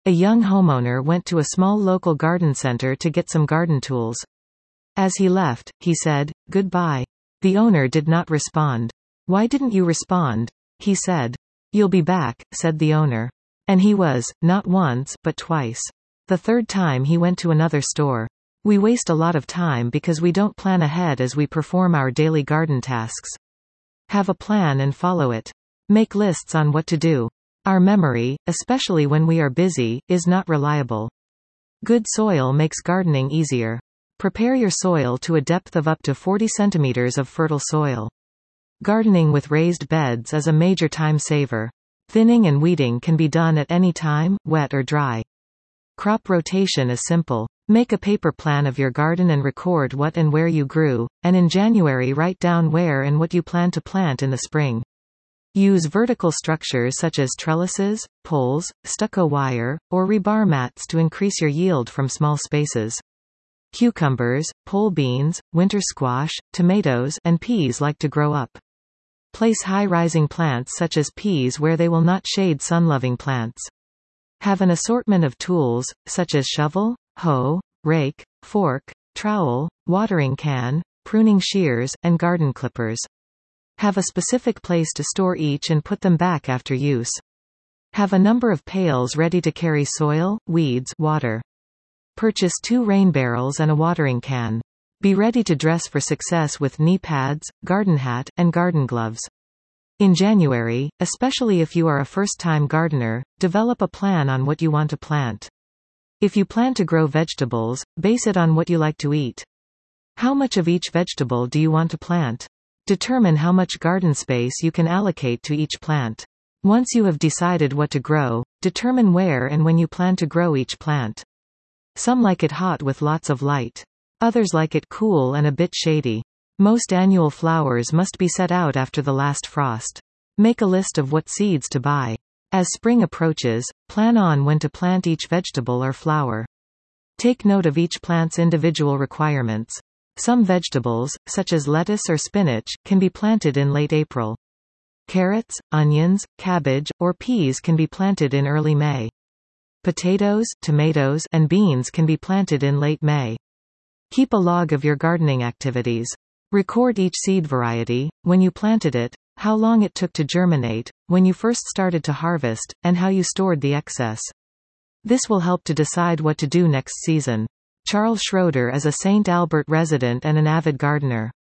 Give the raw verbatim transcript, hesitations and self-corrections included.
A young homeowner went to a small local garden center to get some garden tools. As he left, he said, "Goodbye." The owner did not respond. "Why didn't you respond?" he said. "You'll be back," said the owner. And he was, not once, but twice. The third time he went to another store. We waste a lot of time because we don't plan ahead as we perform our daily garden tasks. Have a plan and follow it. Make lists on what to do. Our memory, especially when we are busy, is not reliable. Good soil makes gardening easier. Prepare your soil to a depth of up to forty centimeters of fertile soil. Gardening with raised beds is a major time saver. Thinning and weeding can be done at any time, wet or dry. Crop rotation is simple. Make a paper plan of your garden and record what and where you grew, and in January write down where and what you plan to plant in the spring. Use vertical structures such as trellises, poles, stucco wire, or rebar mats to increase your yield from small spaces. Cucumbers, pole beans, winter squash, tomatoes, and peas like to grow up. Place high-rising plants such as peas where they will not shade sun-loving plants. Have an assortment of tools, such as shovel, hoe, rake, fork, trowel, watering can, pruning shears, and garden clippers. Have a specific place to store each and put them back after use. Have a number of pails ready to carry soil, weeds, water. Purchase two rain barrels and a watering can. Be ready to dress for success with knee pads, garden hat, and garden gloves. In January, especially if you are a first-time gardener, develop a plan on what you want to plant. If you plan to grow vegetables, base it on what you like to eat. How much of each vegetable do you want to plant? Determine how much garden space you can allocate to each plant. Once you have decided what to grow, determine where and when you plan to grow each plant. Some like it hot with lots of light. Others like it cool and a bit shady. Most annual flowers must be set out after the last frost. Make a list of what seeds to buy. As spring approaches, plan on when to plant each vegetable or flower. Take note of each plant's individual requirements. Some vegetables, such as lettuce or spinach, can be planted in late April. Carrots, onions, cabbage, or peas can be planted in early May. Potatoes, tomatoes, and beans can be planted in late May. Keep a log of your gardening activities. Record each seed variety, when you planted it, how long it took to germinate, when you first started to harvest, and how you stored the excess. This will help to decide what to do next season. Charles Schroeder is a Saint Albert resident and an avid gardener.